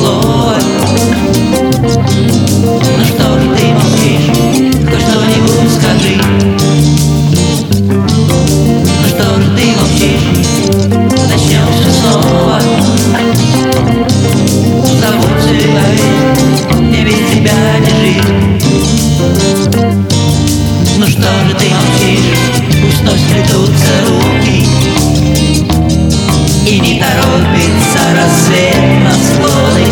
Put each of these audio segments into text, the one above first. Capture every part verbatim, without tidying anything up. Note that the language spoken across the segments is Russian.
слова. Ну что же ты молчишь? Хоть что-нибудь скажи. Ну что же ты молчишь? Начнем все снова. Зовут тебя, мне без тебя не жить. Ну что же ты молчишь? Пусть вновь сплетутся руки, и не торопится рассвет на склоны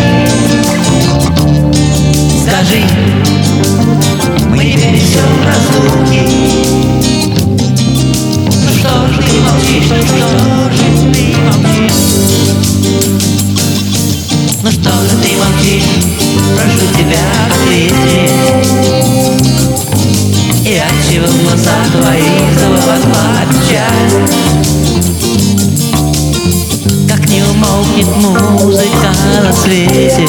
крыш. Скажи, мы теперь несем разлуки. Ну что же ты молчишь? Ну что же ты молчишь? Ну что же ты молчишь? Прошу тебя, ответь. И отчего в глазах твоих заволокла печаль? Как не умолкнет музыка на свете,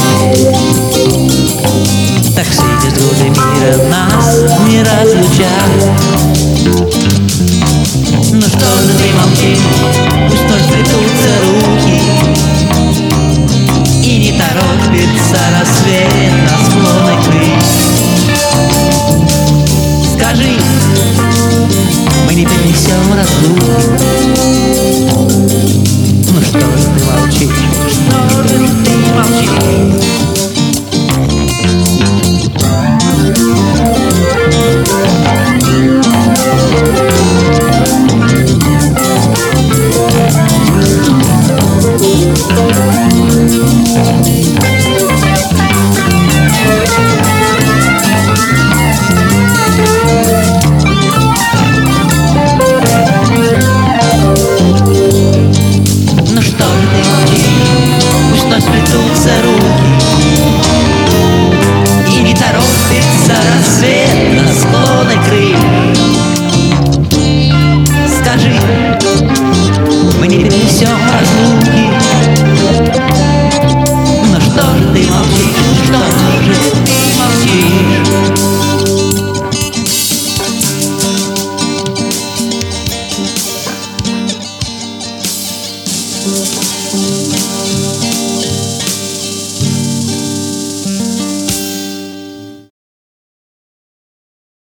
так все эти годы мира нас не разлучат. Ну что же ты молчишь? Пусть вновь сплетутся руки, и не торопится рассвет.